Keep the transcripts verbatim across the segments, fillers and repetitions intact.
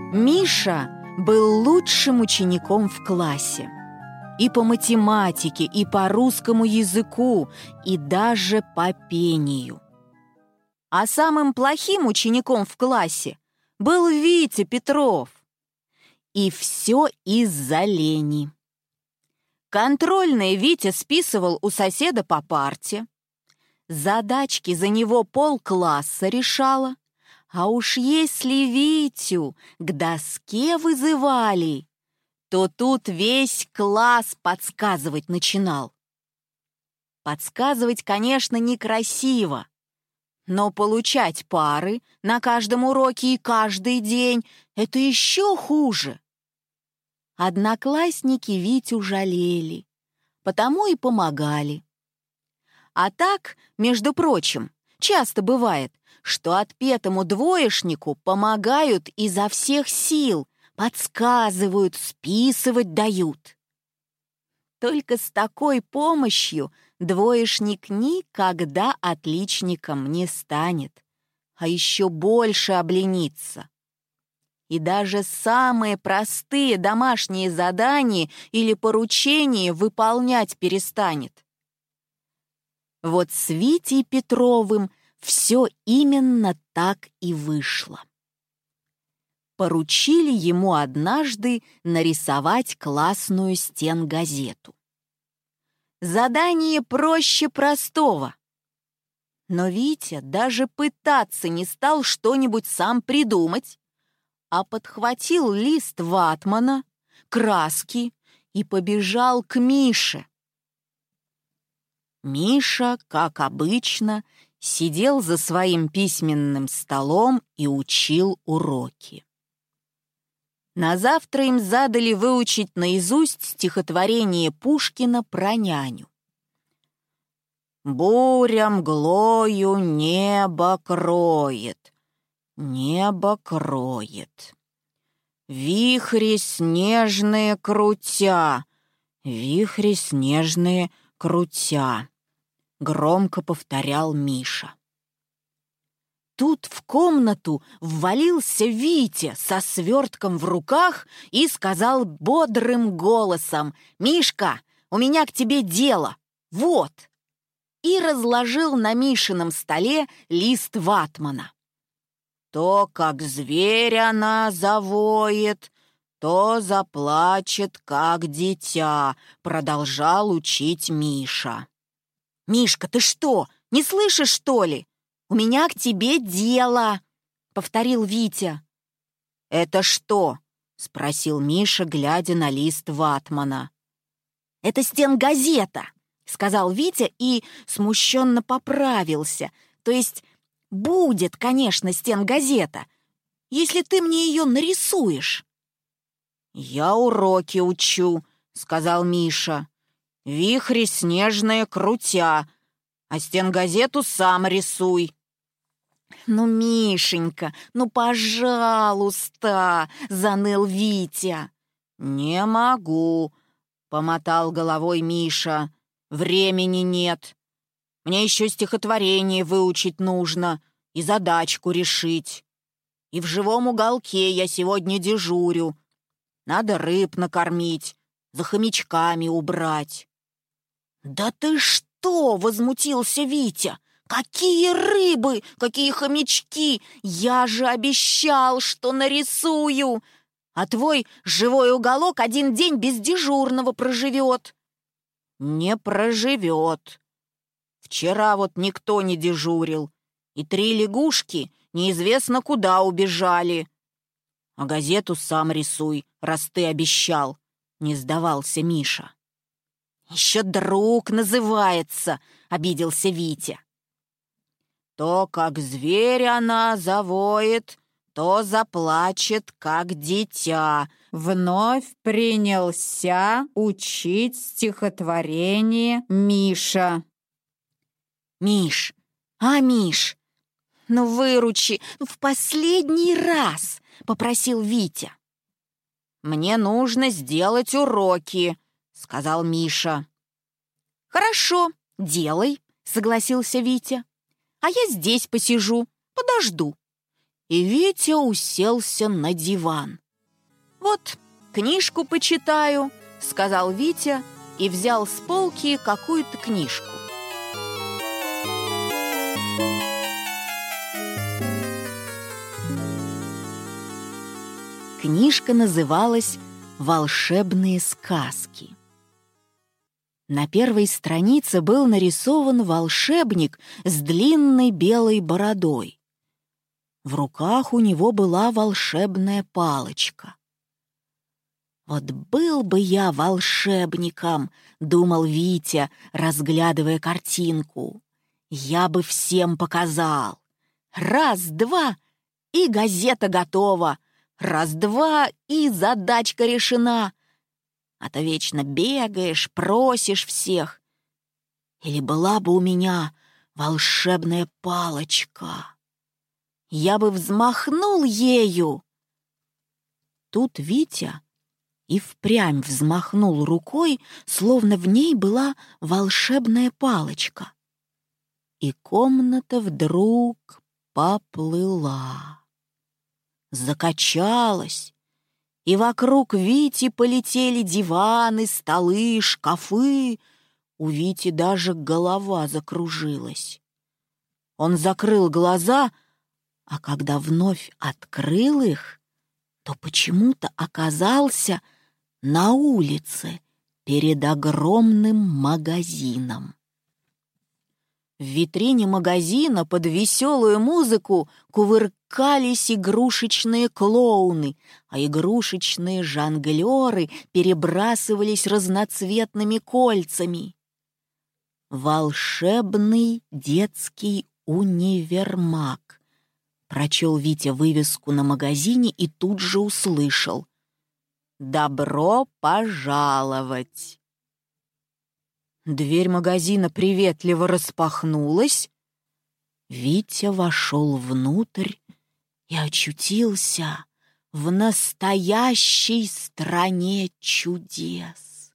Миша был лучшим учеником в классе. И по математике, и по русскому языку, и даже по пению. А самым плохим учеником в классе был Витя Петров. И все из-за лени. Контрольные Витя списывал у соседа по парте. Задачки за него полкласса решала. А уж если Витю к доске вызывали, то тут весь класс подсказывать начинал. Подсказывать, конечно, некрасиво, но получать пары на каждом уроке и каждый день — это еще хуже. Одноклассники Витю жалели, потому и помогали. А так, между прочим, часто бывает, что отпетому двоечнику помогают изо всех сил, подсказывают, списывать дают. Только с такой помощью двоечник никогда отличником не станет, а еще больше обленится. И даже самые простые домашние задания или поручения выполнять перестанет. Вот с Витей Петровым все именно так и вышло. Поручили ему однажды нарисовать классную стенгазету. Задание проще простого. Но Витя даже пытаться не стал что-нибудь сам придумать, а подхватил лист ватмана, краски и побежал к Мише. Миша, как обычно, сидел за своим письменным столом и учил уроки. На завтра им задали выучить наизусть стихотворение Пушкина про няню. «Буря мглою небо кроет, небо кроет. Вихри снежные крутя, вихри снежные крутя», — громко повторял Миша. Тут в комнату ввалился Витя со свертком в руках и сказал бодрым голосом: «Мишка, у меня к тебе дело, вот!» И разложил на Мишином столе лист ватмана. «То, как зверь она завоет, то заплачет, как дитя», — продолжал учить Миша. «Мишка, ты что, не слышишь, что ли? У меня к тебе дело», — повторил Витя. «Это что?» — спросил Миша, глядя на лист ватмана. «Это стенгазета», — сказал Витя и смущенно поправился. «То есть будет, конечно, стенгазета, если ты мне ее нарисуешь». «Я уроки учу», — сказал Миша. «Вихри снежные крутя, а стенгазету сам рисуй». «Ну, Мишенька, ну, пожалуйста!» — заныл Витя. «Не могу», — помотал головой Миша. «Времени нет. Мне еще стихотворение выучить нужно и задачку решить. И в живом уголке я сегодня дежурю. Надо рыб накормить, за хомячками убрать». «Да ты что?» — возмутился Витя. «Какие рыбы, какие хомячки! Я же обещал, что нарисую! А твой живой уголок один день без дежурного проживет». «Не проживет. Вчера вот никто не дежурил, и три лягушки неизвестно куда убежали. А газету сам рисуй, раз ты обещал», — не сдавался Миша. «Еще друг называется», — обиделся Витя. «То, как зверь она завоет, то заплачет, как дитя», — вновь принялся учить стихотворение Миша. «Миш, а, Миш, ну выручи, ну в последний раз», — попросил Витя. «Мне нужно сделать уроки», — сказал Миша. «Хорошо, делай», — согласился Витя. «А я здесь посижу, подожду». И Витя уселся на диван. «Вот, книжку почитаю», — сказал Витя и взял с полки какую-то книжку. Книжка называлась «Волшебные сказки». На первой странице был нарисован волшебник с длинной белой бородой. В руках у него была волшебная палочка. «Вот был бы я волшебником», — думал Витя, разглядывая картинку. «Я бы всем показал. Раз-два, и газета готова. Раз-два, и задачка решена. А то вечно бегаешь, просишь всех. Или была бы у меня волшебная палочка. Я бы взмахнул ею». Тут Витя и впрямь взмахнул рукой, словно в ней была волшебная палочка. И комната вдруг поплыла, закачалась, и вокруг Вити полетели диваны, столы, шкафы. У Вити даже голова закружилась. Он закрыл глаза, а когда вновь открыл их, то почему-то оказался на улице перед огромным магазином. В витрине магазина под веселую музыку кувыркались игрушечные клоуны, а игрушечные жонглеры перебрасывались разноцветными кольцами. «Волшебный детский универмаг», — прочел Витя вывеску на магазине и тут же услышал: «Добро пожаловать!» Дверь магазина приветливо распахнулась. Витя вошел внутрь и очутился в настоящей стране чудес.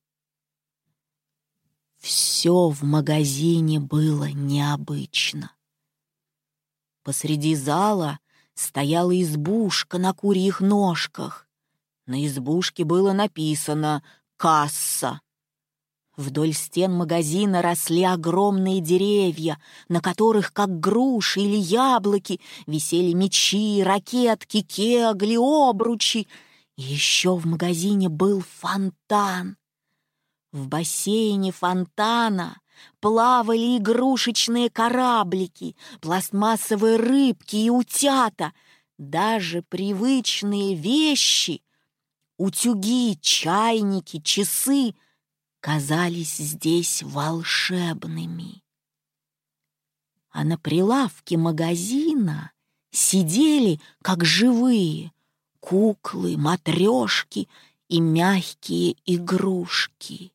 Все в магазине было необычно. Посреди зала стояла избушка на курьих ножках. На избушке было написано «Касса». Вдоль стен магазина росли огромные деревья, на которых, как груши или яблоки, висели мечи, ракетки, кегли, обручи. И еще в магазине был фонтан. В бассейне фонтана плавали игрушечные кораблики, пластмассовые рыбки и утята, даже привычные вещи — утюги, чайники, часы — казались здесь волшебными. А на прилавке магазина сидели, как живые, куклы, матрешки и мягкие игрушки.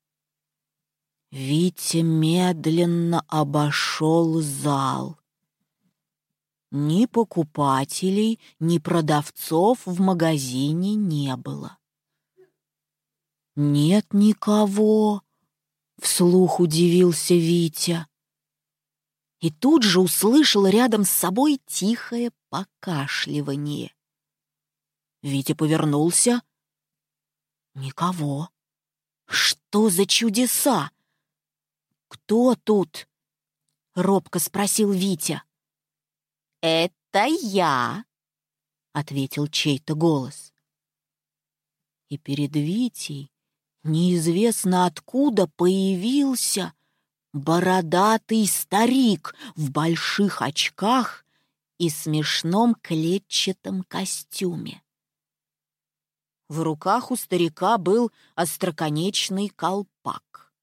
Витя медленно обошел зал. Ни покупателей, ни продавцов в магазине не было. «Нет никого», — вслух удивился Витя. И тут же услышал рядом с собой тихое покашливание. Витя повернулся. Никого. Что за чудеса? «Кто тут?» — робко спросил Витя. «Это я», — ответил чей-то голос. И перед Витей неизвестно откуда появился бородатый старик в больших очках и смешном клетчатом костюме. В руках у старика был остроконечный колпак.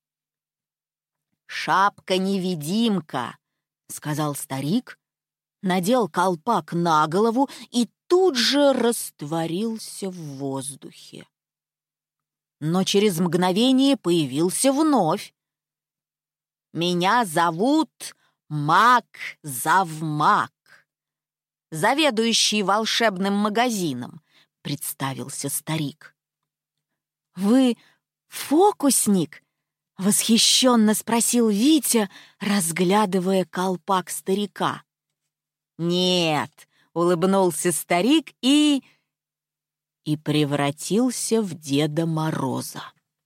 «Шапка-невидимка», — сказал старик, надел колпак на голову и тут же растворился в воздухе. Но через мгновение появился вновь. «Меня зовут Мак-Завмак, заведующий волшебным магазином», — представился старик. «Вы фокусник?» — восхищенно спросил Витя, разглядывая колпак старика. «Нет», — улыбнулся старик и... и превратился в Деда Мороза.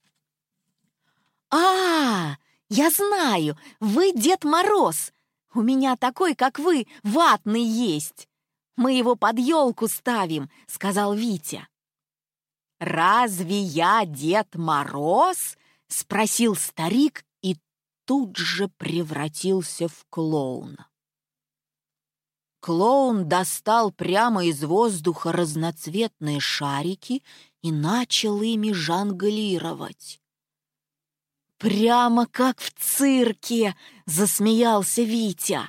«А, я знаю, вы Дед Мороз! У меня такой, как вы, ватный есть! Мы его под елку ставим», — сказал Витя. «Разве я Дед Мороз?» — спросил старик и тут же превратился в клоуна. Клоун достал прямо из воздуха разноцветные шарики и начал ими жонглировать. «Прямо как в цирке!» — засмеялся Витя.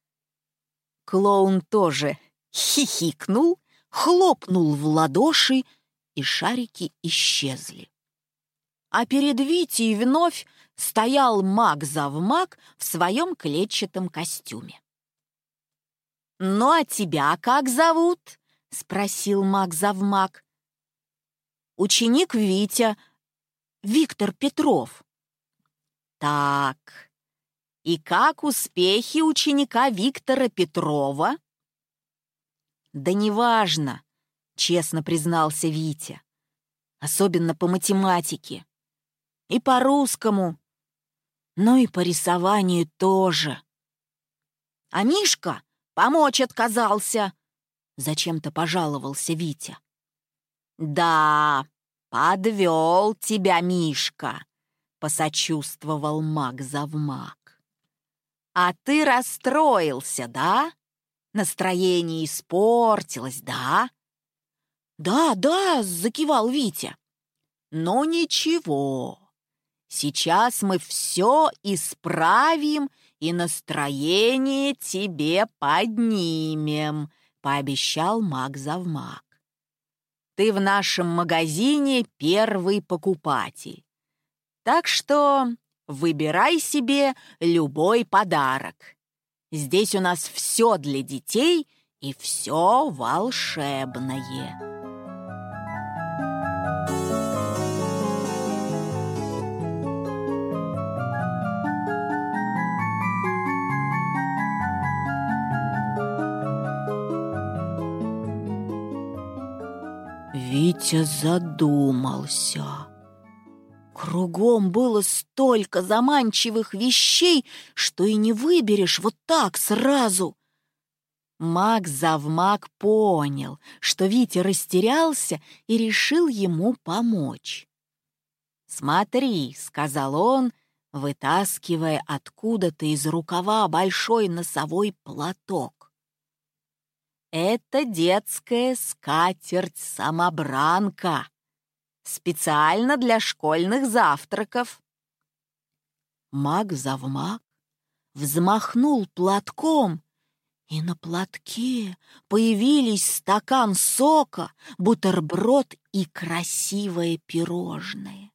Клоун тоже хихикнул, хлопнул в ладоши, и шарики исчезли. А перед Витей вновь стоял маг-завмаг в своем клетчатом костюме. «Ну, а тебя как зовут?» — спросил маг-завмаг. «Ученик Витя, Виктор Петров». «Так, и как успехи ученика Виктора Петрова?» «Да неважно», — честно признался Витя. «Особенно по математике. И по русскому, но и по рисованию тоже. А Мишка помочь отказался», — зачем-то пожаловался Витя. «Да, подвел тебя Мишка», — посочувствовал маг-завмаг. «А ты расстроился, да? Настроение испортилось, да?» «Да, да», — закивал Витя. «Ну ничего, сейчас мы все исправим и настроение тебе поднимем», — пообещал маг-завмаг. «Ты в нашем магазине первый покупатель. Так что выбирай себе любой подарок. Здесь у нас все для детей и все волшебное». Витя задумался. Кругом было столько заманчивых вещей, что и не выберешь вот так сразу. Маг-завмаг понял, что Витя растерялся и решил ему помочь. «Смотри», — сказал он, вытаскивая откуда-то из рукава большой носовой платок. «Это детская скатерть-самобранка. Специально для школьных завтраков». Маг-завмаг взмахнул платком, и на платке появились стакан сока, бутерброд и красивое пирожное.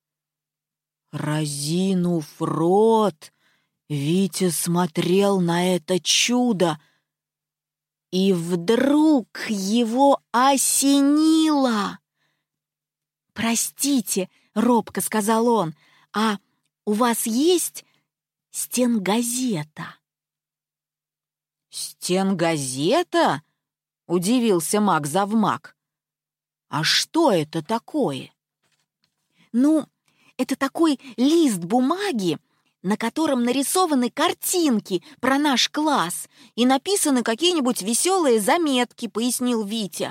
Разинув рот, Витя смотрел на это чудо, и вдруг его осенило. «Простите», — робко сказал он, — «а у вас есть стенгазета?» «Стенгазета?» — удивился маг-завмаг. «А что это такое?» «Ну, это такой лист бумаги, на котором нарисованы картинки про наш класс и написаны какие-нибудь веселые заметки», — пояснил Витя.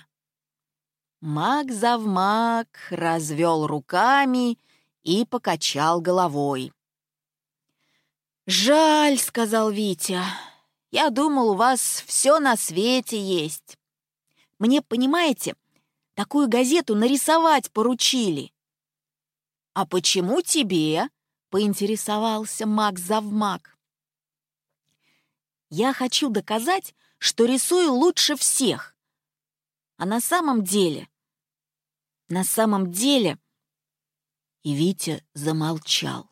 Маг-завмаг развел руками и покачал головой. «Жаль», — сказал Витя, — «я думал, у вас все на свете есть. Мне, понимаете, такую газету нарисовать поручили». «А почему тебе?» — поинтересовался маг-завмаг. «Я хочу доказать, что рисую лучше всех. А на самом деле, на самом деле...» И Витя замолчал.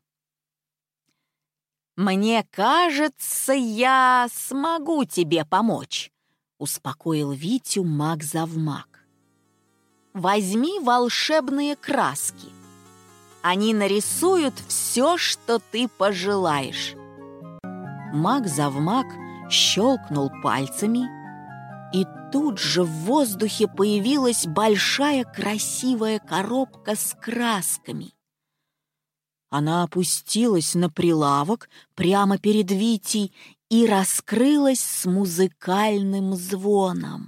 «Мне кажется, я смогу тебе помочь», — успокоил Витю маг-завмаг. «Возьми волшебные краски. Они нарисуют все, что ты пожелаешь». Маг-завмаг щелкнул пальцами, И тут же в воздухе появилась большая красивая коробка с красками. Она опустилась на прилавок прямо перед Витей и раскрылась с музыкальным звоном.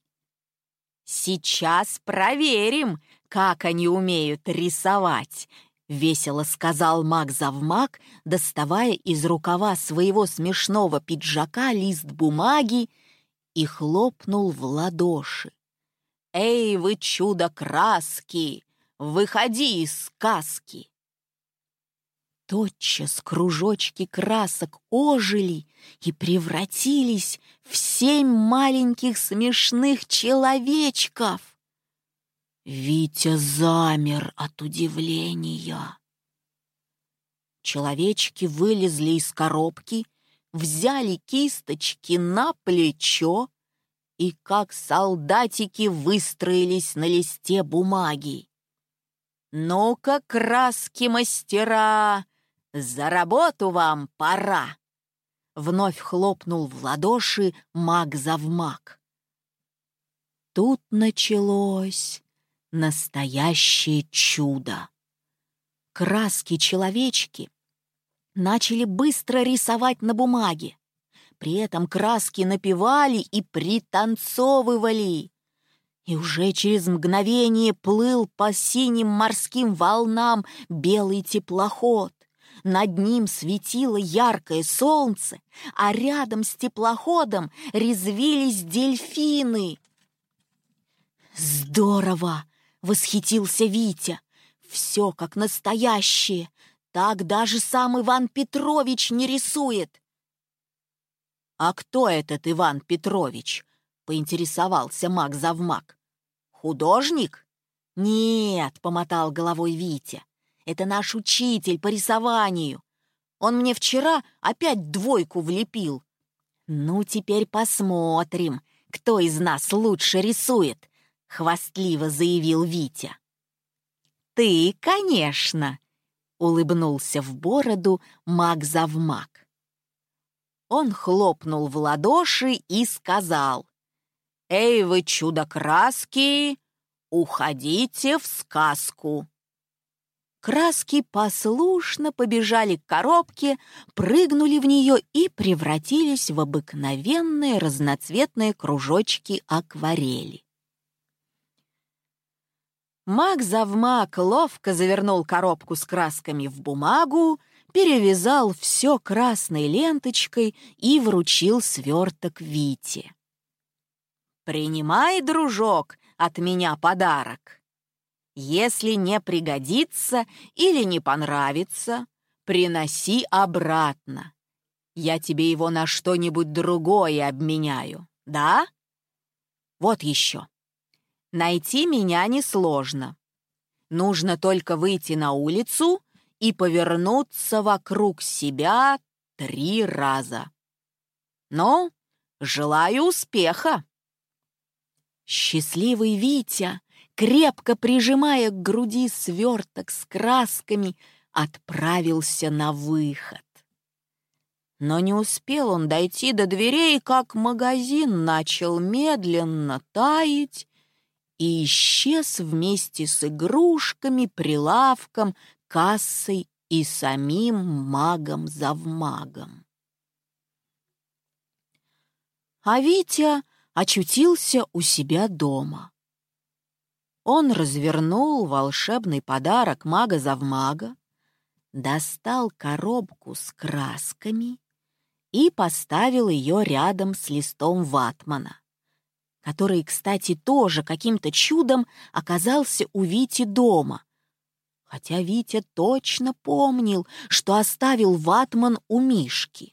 «Сейчас проверим, как они умеют рисовать», — весело сказал маг-завмаг, доставая из рукава своего смешного пиджака лист бумаги и хлопнул в ладоши. «Эй, вы чудо-краски, выходи из сказки!» Тотчас кружочки красок ожили и превратились в семь маленьких смешных человечков. Витя замер от удивления. Человечки вылезли из коробки, взяли кисточки на плечо и, как солдатики, выстроились на листе бумаги. «Ну-ка, краски-мастера, за работу вам пора!» Вновь хлопнул в ладоши маг-завмаг. Тут началось настоящее чудо. Краски-человечки начали быстро рисовать на бумаге. При этом краски напевали и пританцовывали. И уже через мгновение плыл по синим морским волнам белый теплоход. Над ним светило яркое солнце, а рядом с теплоходом резвились дельфины. «Здорово!» — восхитился Витя. «Все как настоящее. Так даже сам Иван Петрович не рисует». «А кто этот Иван Петрович?» — поинтересовался маг-завмаг. «Художник?» «Нет», — помотал головой Витя. «Это наш учитель по рисованию. Он мне вчера опять двойку влепил». «Ну, теперь посмотрим, кто из нас лучше рисует», — хвастливо заявил Витя. «Ты, конечно», — улыбнулся в бороду маг-завмаг. Он хлопнул в ладоши и сказал: «Эй, вы чудо-краски, уходите в сказку!» Краски послушно побежали к коробке, прыгнули в нее и превратились в обыкновенные разноцветные кружочки акварели. Маг-завмаг ловко завернул коробку с красками в бумагу, перевязал все красной ленточкой и вручил сверток Вите. «Принимай, дружок, от меня подарок. Если не пригодится или не понравится, приноси обратно. Я тебе его на что-нибудь другое обменяю, да? Вот еще. Найти меня несложно. Нужно только выйти на улицу и повернуться вокруг себя три раза. Ну, желаю успеха!» Счастливый Витя, крепко прижимая к груди сверток с красками, отправился на выход. Но не успел он дойти до дверей, как магазин начал медленно таять и исчез вместе с игрушками, прилавком, кассой и самим магом-завмагом. А Витя очутился у себя дома. Он развернул волшебный подарок мага-завмага, достал коробку с красками и поставил ее рядом с листом ватмана, который, кстати, тоже каким-то чудом оказался у Вити дома, хотя Витя точно помнил, что оставил ватман у Мишки.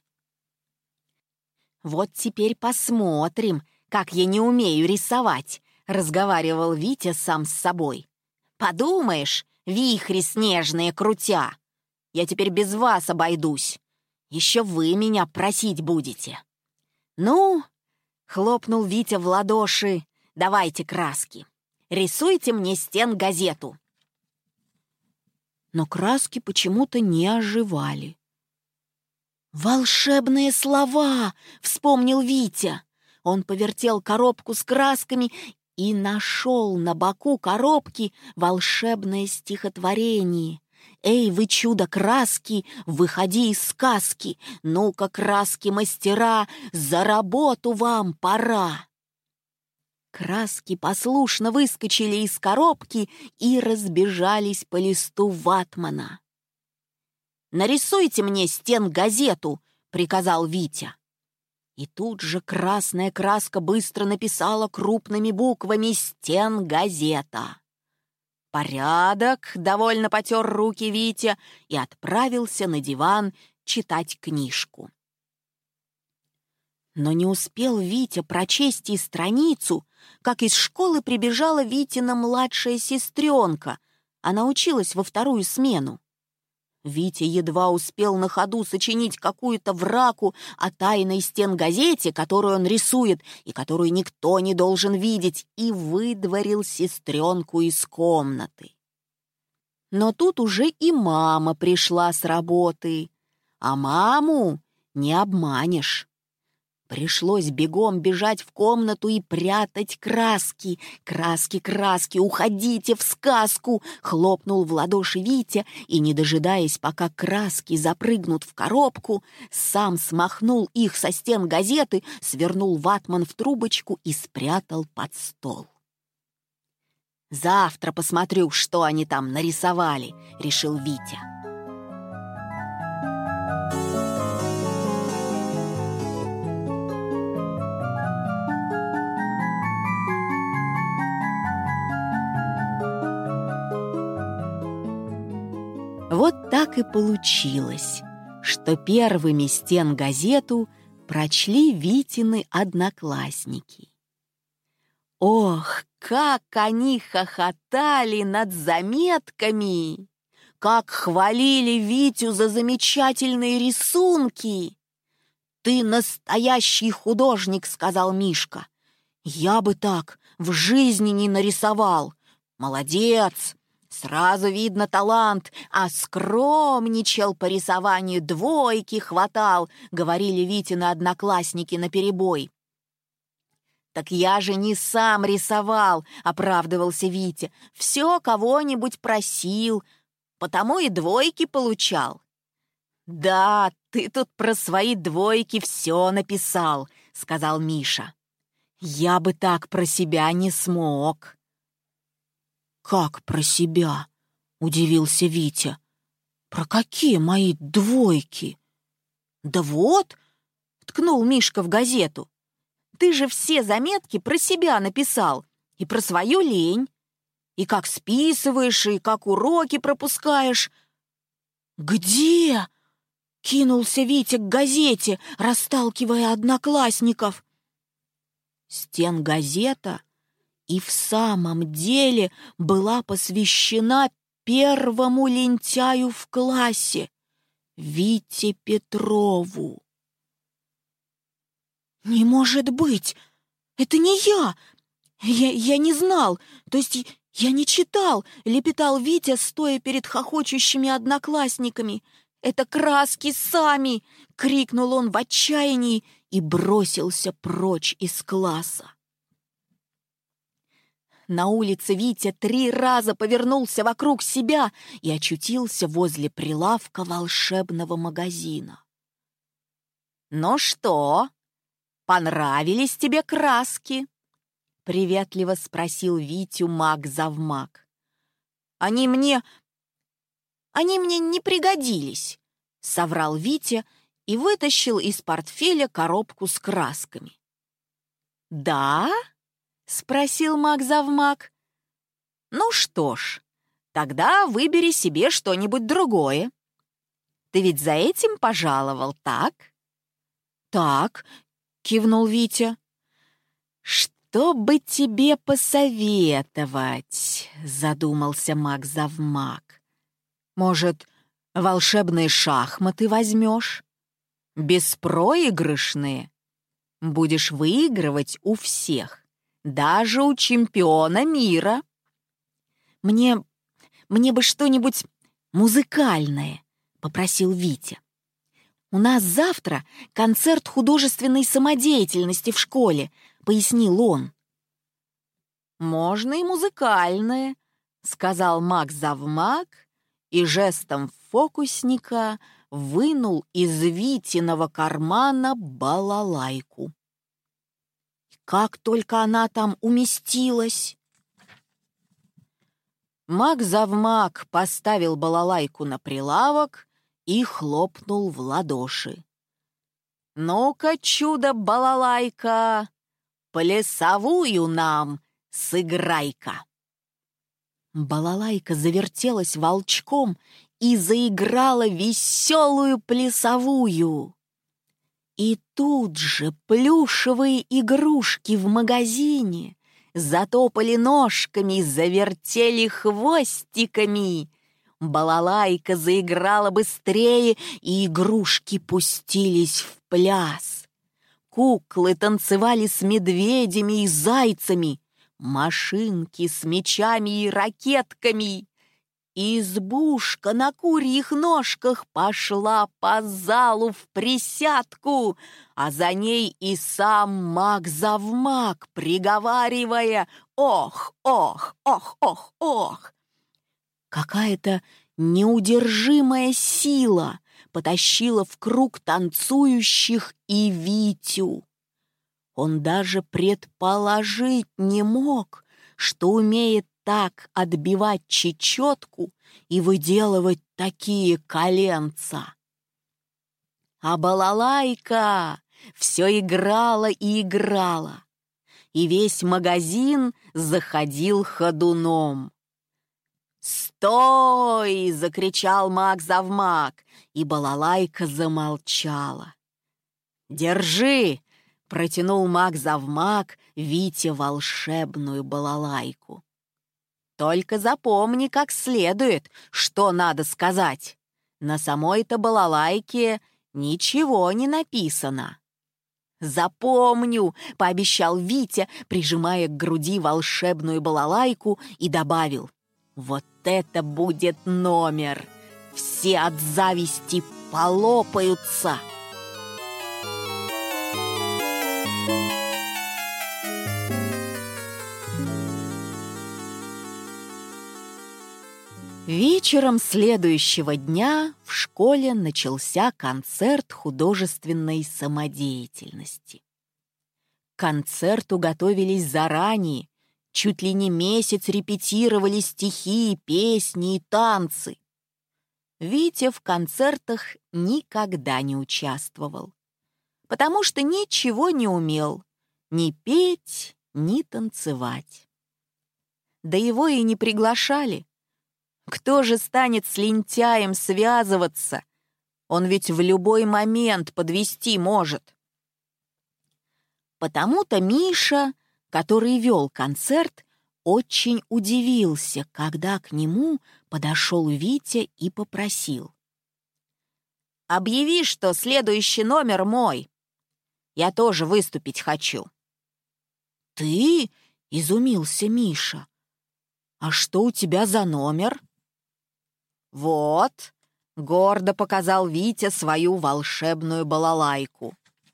«Вот теперь посмотрим, как я не умею рисовать», — разговаривал Витя сам с собой. «Подумаешь, вихри снежные крутя. Я теперь без вас обойдусь. Еще вы меня просить будете». «Ну», — хлопнул Витя в ладоши, — «давайте краски. Рисуйте мне стенгазету». Но краски почему-то не оживали. «Волшебные слова!» — вспомнил Витя. Он повертел коробку с красками и нашел на боку коробки волшебное стихотворение. «Эй, вы чудо-краски, выходи из сказки! Ну-ка, краски-мастера, за работу вам пора!» Краски послушно выскочили из коробки и разбежались по листу ватмана. «Нарисуйте мне стенгазету!» — приказал Витя. И тут же красная краска быстро написала крупными буквами «Стенгазета». «Порядок!» — довольно потер руки Витя и отправился на диван читать книжку. Но не успел Витя прочесть и страницу, как из школы прибежала Витина младшая сестренка. Она училась во вторую смену. Витя едва успел на ходу сочинить какую-то враку о тайной стенгазете, которую он рисует и которую никто не должен видеть, и выдворил сестренку из комнаты. Но тут уже и мама пришла с работы, а маму не обманешь. Пришлось бегом бежать в комнату и прятать краски. «Краски, краски, уходите в сказку!» — хлопнул в ладоши Витя и, не дожидаясь, пока краски запрыгнут в коробку, сам смахнул их со стен газеты, свернул ватман в трубочку и спрятал под стол. «Завтра посмотрю, что они там нарисовали», — решил Витя. Вот так и получилось, что первыми стенгазету прочли Витины одноклассники. Ох, как они хохотали над заметками! Как хвалили Витю за замечательные рисунки! «Ты настоящий художник», — сказал Мишка. «Я бы так в жизни не нарисовал. Молодец! Сразу видно талант, а скромничал по рисованию, двойки хватал», — говорили Витины одноклассники наперебой. «Так я же не сам рисовал», — оправдывался Витя. «Все кого-нибудь просил, потому и двойки получал». «Да, ты тут про свои двойки все написал», — сказал Миша. «Я бы так про себя не смог». «Как про себя?» — удивился Витя. «Про какие мои двойки?» «Да вот», — ткнул Мишка в газету, «ты же все заметки про себя написал, и про свою лень, и как списываешь, и как уроки пропускаешь». «Где?» — кинулся Витя к газете, расталкивая одноклассников. Стенгазета и в самом деле была посвящена первому лентяю в классе, Вите Петрову. «Не может быть! Это не я! Я, я не знал, то есть я не читал!» — лепетал Витя, стоя перед хохочущими одноклассниками. «Это краски сами!» — крикнул он в отчаянии и бросился прочь из класса. На улице Витя три раза повернулся вокруг себя и очутился возле прилавка волшебного магазина. «Ну что, понравились тебе краски?» — приветливо спросил Витю маг-завмаг. «Они мне... они мне не пригодились», — соврал Витя и вытащил из портфеля коробку с красками. «Да?» — спросил маг-завмаг. «Ну что ж, тогда выбери себе что-нибудь другое. Ты ведь за этим пожаловал, так?» «Так», — кивнул Витя. «Что бы тебе посоветовать?» — задумался маг-завмаг. «Может, волшебные шахматы возьмешь? Беспроигрышные. Будешь выигрывать у всех. Даже у чемпиона мира». «Мне... мне бы что-нибудь музыкальное», — попросил Витя. «У нас завтра концерт художественной самодеятельности в школе», — пояснил он. «Можно и музыкальное», — сказал маг-завмаг и жестом фокусника вынул из Витиного кармана балалайку. Как только она там уместилась! Маг-завмаг поставил балалайку на прилавок и хлопнул в ладоши. «Ну-ка, чудо-балалайка, плясовую нам сыграй-ка!» Балалайка завертелась волчком и заиграла веселую плясовую. И тут же плюшевые игрушки в магазине затопали ножками, завертели хвостиками. Балалайка заиграла быстрее, и игрушки пустились в пляс. Куклы танцевали с медведями и зайцами, машинки с мечами и ракетками. Избушка на курьих ножках пошла по залу в присядку, а за ней и сам маг-завмаг, приговаривая «Ох, ох, ох, ох, ох!». Какая-то неудержимая сила потащила в круг танцующих и Витю. Он даже предположить не мог, что умеет так отбивать чечетку и выделывать такие коленца. А балалайка все играла и играла, и весь магазин заходил ходуном. «Стой!» — закричал маг-завмаг, и балалайка замолчала. «Держи!» — протянул маг-завмаг Вите волшебную балалайку. «Только запомни как следует, что надо сказать. На самой-то балалайке ничего не написано». «Запомню!» — пообещал Витя, прижимая к груди волшебную балалайку, и добавил: «Вот это будет номер! Все от зависти полопаются!» Вечером следующего дня в школе начался концерт художественной самодеятельности. К концерту готовились заранее, чуть ли не месяц репетировали стихи, песни и танцы. Витя в концертах никогда не участвовал, потому что ничего не умел ни петь, ни танцевать. Да его и не приглашали. Кто же станет с лентяем связываться? Он ведь в любой момент подвести может. Потому-то Миша, который вел концерт, очень удивился, когда к нему подошел Витя и попросил: «Объяви, что следующий номер мой. Я тоже выступить хочу». «Ты?» — изумился Миша. «А что у тебя за номер?» «Вот», — гордо показал Витя свою волшебную балалайку.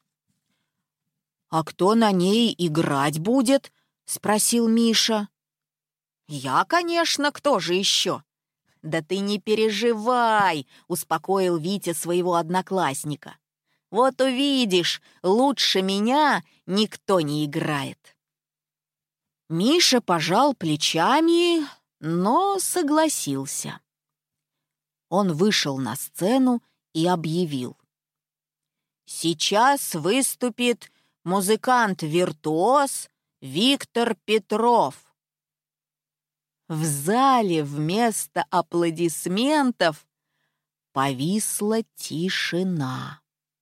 «А кто на ней играть будет?» — спросил Миша. «Я, конечно, кто же еще?» «Да ты не переживай», — успокоил Витя своего одноклассника. «Вот увидишь, лучше меня никто не играет». Миша пожал плечами, но согласился. Он вышел на сцену и объявил: «Сейчас выступит музыкант-виртуоз Виктор Петров». В зале вместо аплодисментов повисла тишина.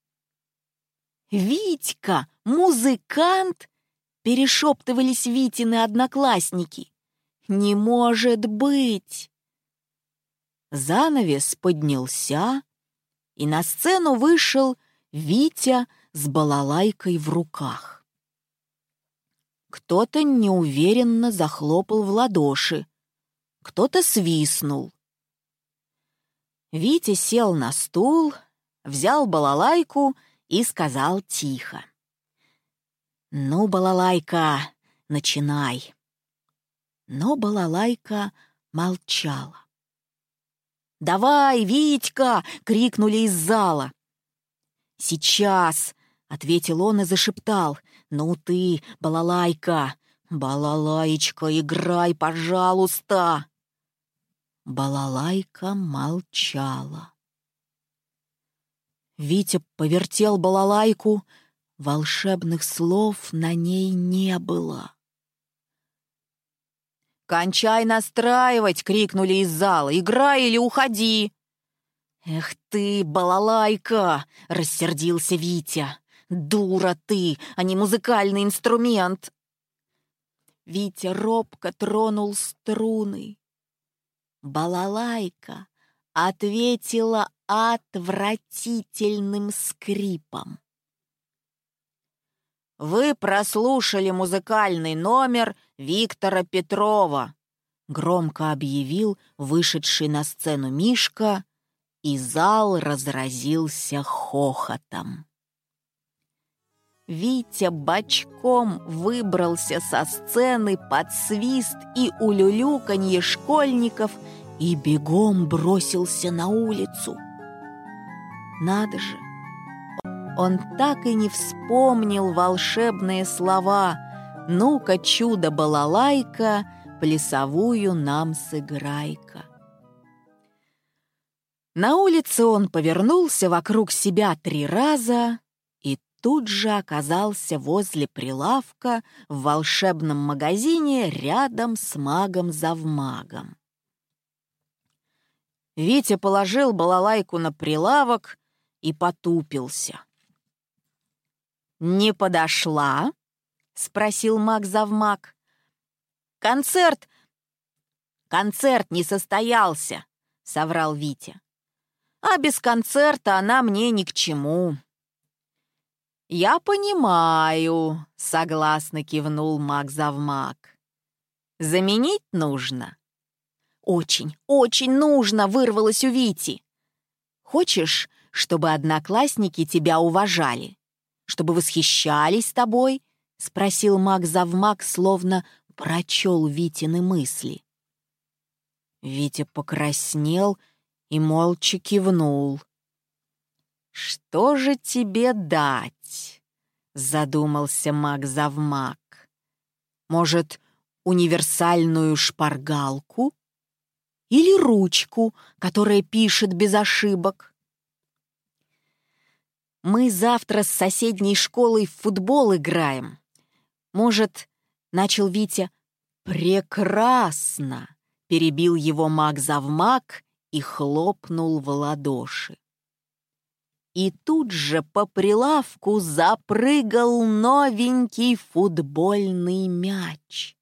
«Витька, музыкант?» — перешептывались Витины одноклассники. «Не может быть!» Занавес поднялся, и на сцену вышел Витя с балалайкой в руках. Кто-то неуверенно захлопал в ладоши, кто-то свистнул. Витя сел на стул, взял балалайку и сказал тихо: «Ну, балалайка, начинай». Но балалайка молчала. «Давай, Витька!» — крикнули из зала. «Сейчас!» — ответил он и зашептал: «Ну ты, балалайка, балалаечка, играй, пожалуйста!» Балалайка молчала. Витя повертел балалайку, волшебных слов на ней не было. «Кончай настраивать!» — крикнули из зала. «Играй или уходи!» «Эх ты, балалайка!» — рассердился Витя. «Дура ты, а не музыкальный инструмент!» Витя робко тронул струны. Балалайка ответила отвратительным скрипом. «Вы прослушали музыкальный номер Виктора Петрова», — громко объявил вышедший на сцену Мишка, и зал разразился хохотом. Витя бочком выбрался со сцены под свист и улюлюканье школьников и бегом бросился на улицу. Надо же! Он так и не вспомнил волшебные слова: «Ну-ка, чудо-балалайка, плясовую нам сыграй-ка». На улице он повернулся вокруг себя три раза и тут же оказался возле прилавка в волшебном магазине рядом с магом-завмагом. Витя положил балалайку на прилавок и потупился. «Не подошла?» — спросил маг-завмаг. «Концерт! Концерт не состоялся!» — соврал Витя. «А без концерта она мне ни к чему». «Я понимаю», — согласно кивнул маг-завмаг. «Заменить нужно?» «Очень, очень нужно!» — вырвалось у Вити. «Хочешь, чтобы одноклассники тебя уважали? Чтобы восхищались тобой?» — спросил маг-завмаг, словно прочел Витины мысли. Витя покраснел и молча кивнул. «Что же тебе дать?» — задумался маг-завмаг. «Может, универсальную шпаргалку? Или ручку, которая пишет без ошибок?» «Мы завтра с соседней школой в футбол играем. Может, — начал Витя. «Прекрасно!» — перебил его маг-завмаг и хлопнул в ладоши. И тут же по прилавку запрыгал новенький футбольный мяч.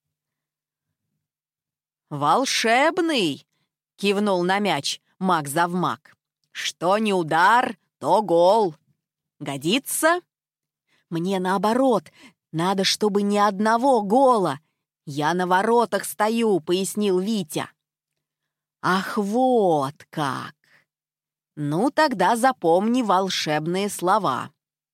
«Волшебный!» — кивнул на мяч маг-завмаг. «Что не удар, то гол. Годится?» «Мне наоборот, надо, чтобы ни одного гола. Я на воротах стою», — пояснил Витя. «Ах, вот как! Ну, тогда запомни волшебные слова.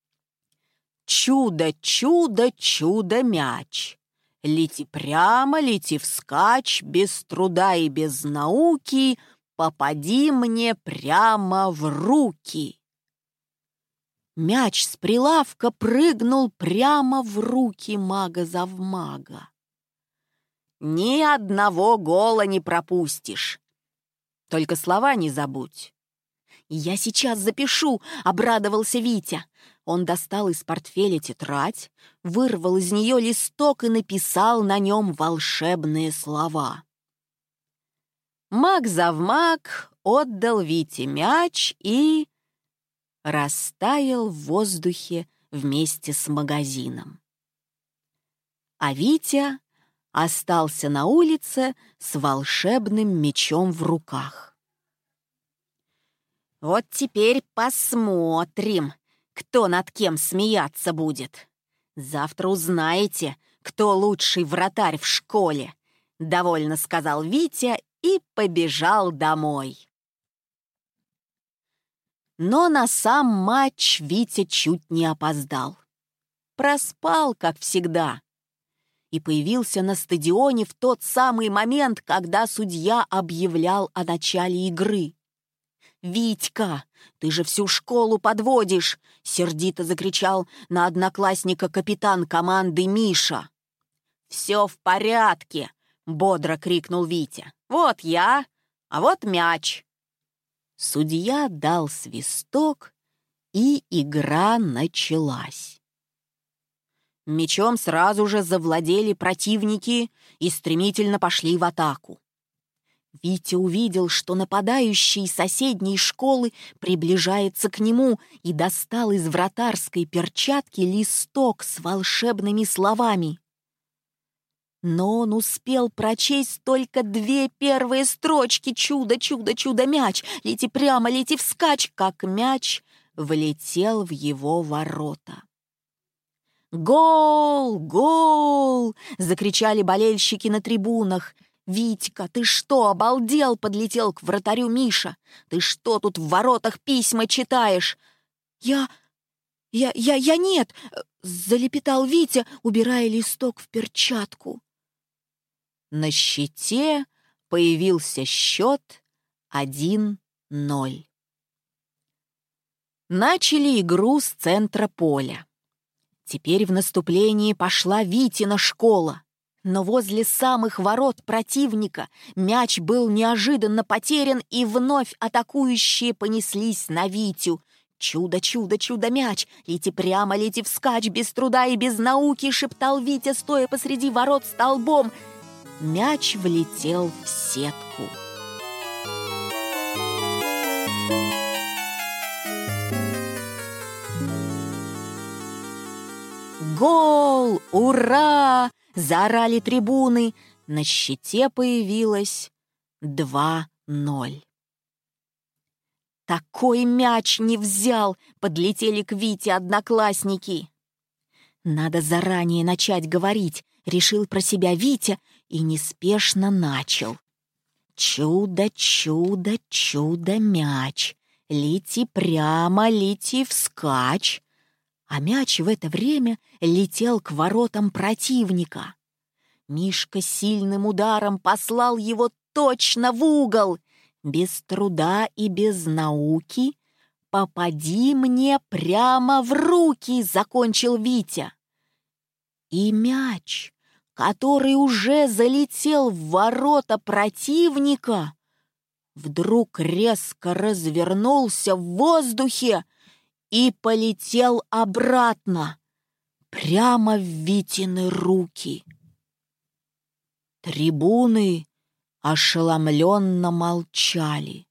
Чудо, чудо, чудо мяч. Лети прямо, лети вскачь, без труда и без науки, попади мне прямо в руки». Мяч с прилавка прыгнул прямо в руки мага-завмага. «Ни одного гола не пропустишь. Только слова не забудь». «Я сейчас запишу», — обрадовался Витя. Он достал из портфеля тетрадь, вырвал из нее листок и написал на нем волшебные слова. Маг-завмаг отдал Вите мяч и растаял в воздухе вместе с магазином. А Витя остался на улице с волшебным мячом в руках. «Вот теперь посмотрим, кто над кем смеяться будет. Завтра узнаете, кто лучший вратарь в школе», — довольно сказал Витя и побежал домой. Но на сам матч Витя чуть не опоздал. Проспал, как всегда. И появился на стадионе в тот самый момент, когда судья объявлял о начале игры. «Витька, ты же всю школу подводишь!» — сердито закричал на одноклассника капитан команды Миша. «Все в порядке!» — бодро крикнул Витя. «Вот я, а вот мяч!» Судья дал свисток, и игра началась. Мячом сразу же завладели противники и стремительно пошли в атаку. Витя увидел, что нападающий соседней школы приближается к нему, и достал из вратарской перчатки листок с волшебными словами. Но он успел прочесть только две первые строчки: «Чудо, чудо, чудо, мяч! Лети прямо, лети вскачь!» как мяч влетел в его ворота. «Гол! Гол!» — закричали болельщики на трибунах. «Витька, ты что, обалдел?» — подлетел к вратарю Миша. «Ты что тут в воротах письма читаешь?» «Я... я... я... я нет!» — залепетал Витя, убирая листок в перчатку. На щите появился счет один ноль. Начали игру с центра поля. Теперь в наступлении пошла Витина школа. Но возле самых ворот противника мяч был неожиданно потерян, и вновь атакующие понеслись на Витю. «Чудо, чудо, чудо, мяч! Лети прямо, лети вскачь, без труда и без науки!» — шептал Витя, стоя посреди ворот столбом. Мяч влетел в сетку. «Гол! Ура!» — заорали трибуны. На щите появилось два ноль. «Такой мяч не взял!» — подлетели к Вите одноклассники. «Надо заранее начать говорить», — решил про себя Витя и неспешно начал. «Чудо, чудо, чудо, мяч! Лети прямо, лети вскачь!» А мяч в это время летел к воротам противника. Мишка сильным ударом послал его точно в угол. «Без труда и без науки попади мне прямо в руки!» — закончил Витя. И мяч, который уже залетел в ворота противника, вдруг резко развернулся в воздухе и полетел обратно, прямо в Витины руки. Трибуны ошеломленно молчали.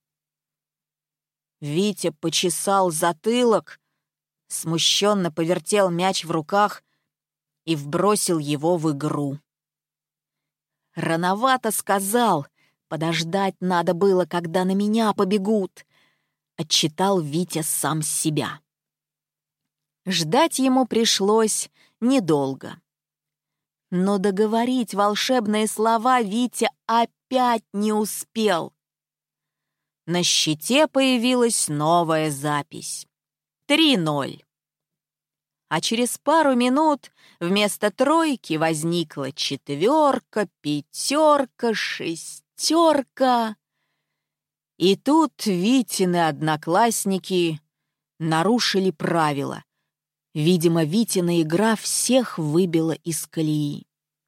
Витя почесал затылок, смущенно повертел мяч в руках и вбросил его в игру. «Рановато сказал, подождать надо было, когда на меня побегут», — отчитал Витя сам себя. Ждать ему пришлось недолго. Но договорить волшебные слова Витя опять не успел. На щите появилась новая запись — три ноль. А через пару минут вместо тройки возникла четверка, пятерка, шестерка. И тут Витины одноклассники нарушили правила. Видимо, Витина игра всех выбила из колеи.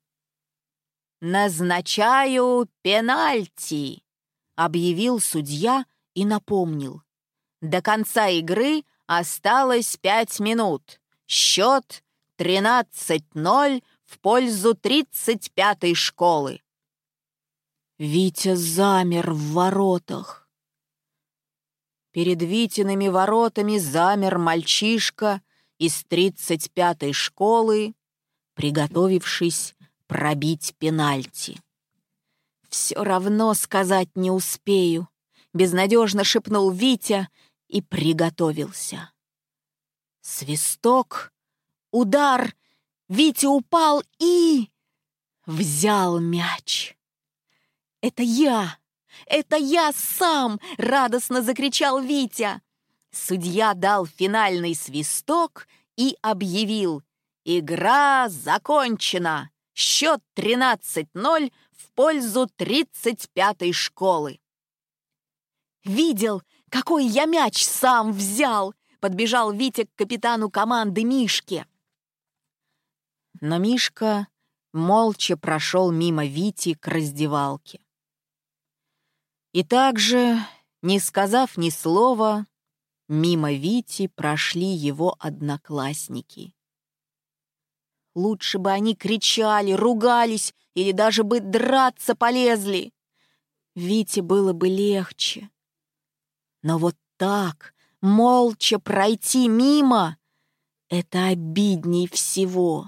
«Назначаю пенальти», — объявил судья и напомнил. «До конца игры осталось пять минут. Счет тринадцать ноль в пользу тридцать пятой школы». Витя замер в воротах. Перед Витиными воротами замер мальчишка из тридцать пятой школы, приготовившись пробить пенальти. «Все равно сказать не успею», — безнадежно шепнул Витя и приготовился. Свисток, удар, Витя упал и взял мяч. «Это я! Это я сам!» — радостно закричал Витя. Судья дал финальный свисток и объявил: «Игра закончена! Счет тринадцать ноль в пользу тридцать пятой школы». «Видел, какой я мяч сам взял!» — подбежал Витя к капитану команды Мишке. Но Мишка молча прошел мимо Вити к раздевалке. И также, не сказав ни слова, мимо Вити прошли его одноклассники. Лучше бы они кричали, ругались или даже бы драться полезли. Вите было бы легче. Но вот так, молча пройти мимо — это обидней всего.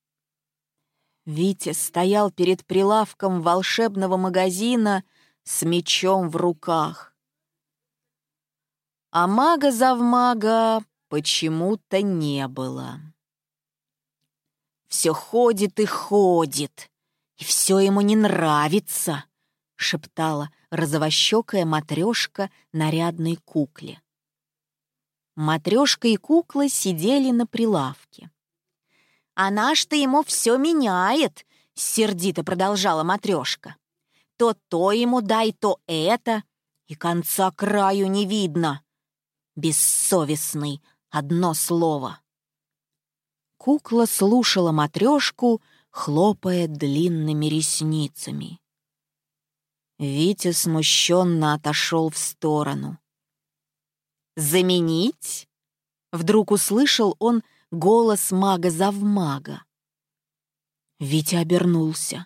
Витя стоял перед прилавком волшебного магазина с мечом в руках. А мага-завмага почему-то не было. «Все ходит и ходит, и все ему не нравится», — шептала розовощекая матрешка нарядной кукле. Матрешка и кукла сидели на прилавке. «Она ж-то ему все меняет», — сердито продолжала матрешка. «То то ему дай, то это, и конца краю не видно. Бессовестный, одно слово». Кукла слушала матрешку, хлопая длинными ресницами. Витя смущенно отошел в сторону. «Заменить?» — вдруг услышал он голос мага-завмага. Витя обернулся.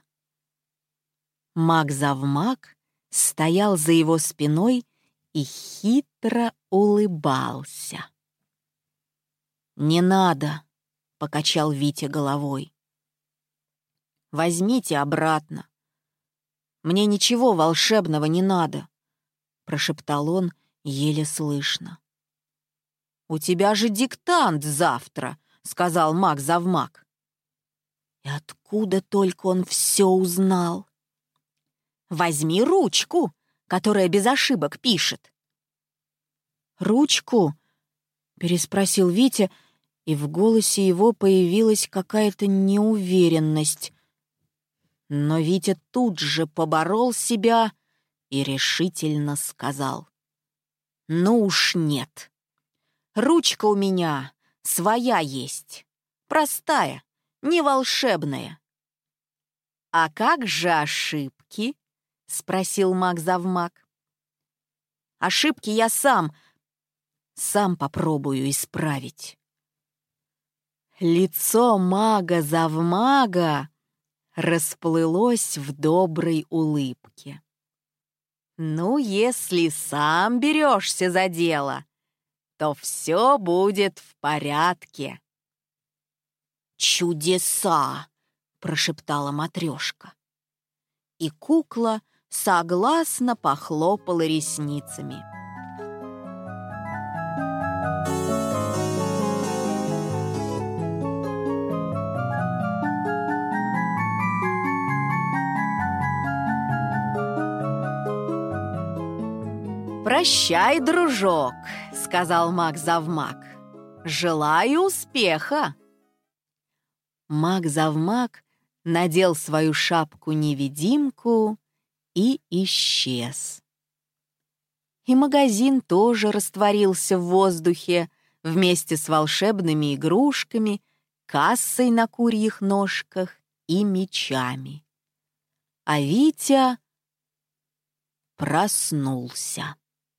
Маг-завмаг стоял за его спиной и хитро улыбался. «Не надо», — покачал Витя головой. «Возьмите обратно. Мне ничего волшебного не надо», — прошептал он еле слышно. «У тебя же диктант завтра», — сказал маг-завмаг. И откуда только он все узнал? «Возьми ручку, которая без ошибок пишет». «Ручку?» — переспросил Витя, и в голосе его появилась какая-то неуверенность. Но Витя тут же поборол себя и решительно сказал: «Ну уж нет. Ручка у меня своя есть, простая, не волшебная». «А как же ошибки?» — спросил маг-завмаг. «Ошибки я сам, сам попробую исправить». Лицо мага-завмага расплылось в доброй улыбке. «Ну, если сам берешься за дело, то все будет в порядке». «Чудеса!» — прошептала матрешка. И кукла согласно похлопала ресницами. «Прощай, дружок», — сказал маг-завмаг. «Желаю успеха». Маг-завмаг надел свою шапку-невидимку и исчез. И магазин тоже растворился в воздухе вместе с волшебными игрушками, кассой на курьих ножках и мечами. А Витя проснулся.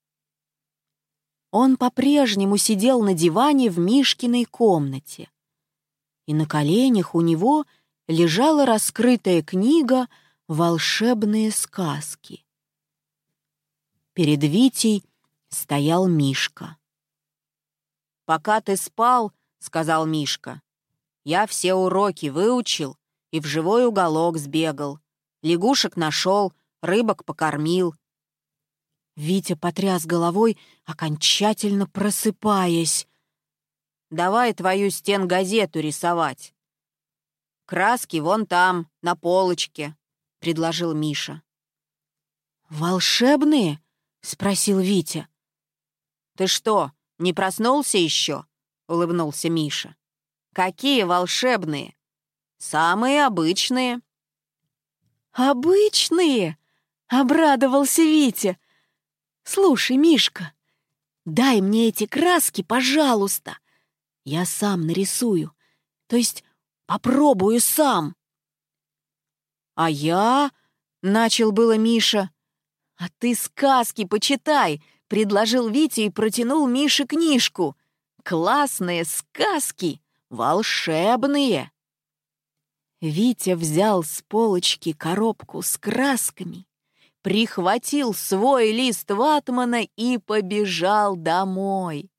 Он по-прежнему сидел на диване в Мишкиной комнате, и на коленях у него лежала раскрытая книга «Волшебные сказки». Перед Витей стоял Мишка. «Пока ты спал, — сказал Мишка, — я все уроки выучил и в живой уголок сбегал, лягушек нашел, рыбок покормил». Витя потряс головой, окончательно просыпаясь. «Давай твою стенгазету рисовать. Краски вон там, на полочке», — предложил Миша. «Волшебные?» — спросил Витя. «Ты что, Не проснулся еще?» — улыбнулся Миша. «Какие волшебные? Самые обычные». «Обычные?» — обрадовался Витя. «Слушай, Мишка, дай мне эти краски, пожалуйста. Я сам нарисую, то есть попробую сам». «А я...» — начал было Миша. «А ты сказки почитай», — предложил Витя и протянул Мише книжку. «Классные сказки, волшебные». Витя взял с полочки коробку с красками, прихватил свой лист ватмана и побежал домой.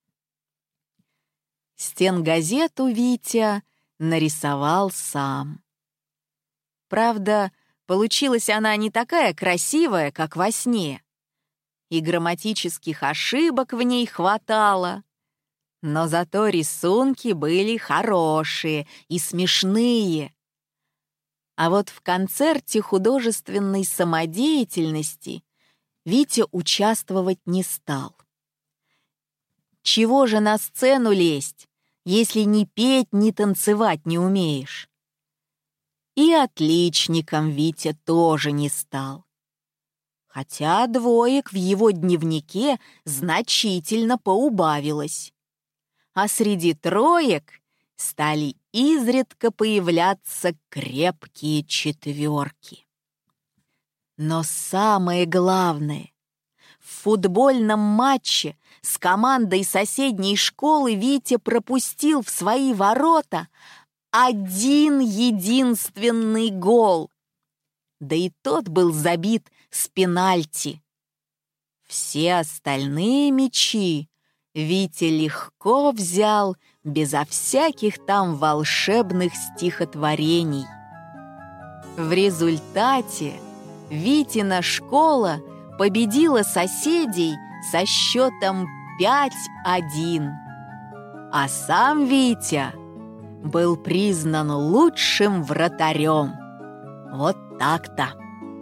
Стенгазету Витя нарисовал сам. Правда, получилась она не такая красивая, как во сне, и грамматических ошибок в ней хватало, но зато рисунки были хорошие и смешные. А вот в концерте художественной самодеятельности Витя участвовать не стал. Чего же на сцену лезть, если ни петь, ни танцевать не умеешь? И отличником Витя тоже не стал. Хотя двоек в его дневнике значительно поубавилось. А среди троек стали изредка появляться крепкие четверки. Но самое главное, в футбольном матче с командой соседней школы Витя пропустил в свои ворота один единственный гол. Да и тот был забит с пенальти. Все остальные мячи Витя легко взял безо всяких там волшебных стихотворений. В результате Витина школа победила соседей со счетом пять один, а сам Витя был признан лучшим вратарем. Вот так-то.